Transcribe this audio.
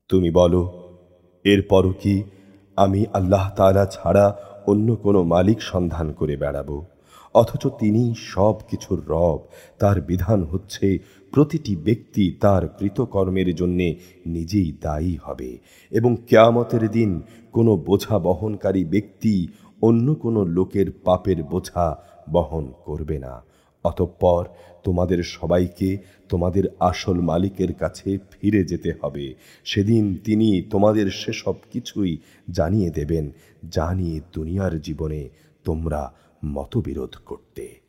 তুমি বলো, এরপরও কি আমি আল্লাহ তাআলা ছাড়া অন্য কোনো মালিক সন্ধান করে বেড়াবো? অথচ তিনি সব কিছুর রব। তার বিধান হচ্ছে প্রতিটি ব্যক্তি তার কৃতকর্মের জন্যে নিজেই দায়ী হবে, এবং কিয়ামতের দিন কোনো বোঝা বহনকারী ব্যক্তি অন্য কোনো লোকের পাপের বোঝা বহন করবে না। অতঃপর তোমাদের সবাইকে তোমাদের আসল মালিকের কাছে ফিরে যেতে হবে। সেদিন তিনি তোমাদের সেসব কিছুই জানিয়ে দেবেন যা নিয়ে দুনিয়ার জীবনে তোমরা মতবিরোধ করতে।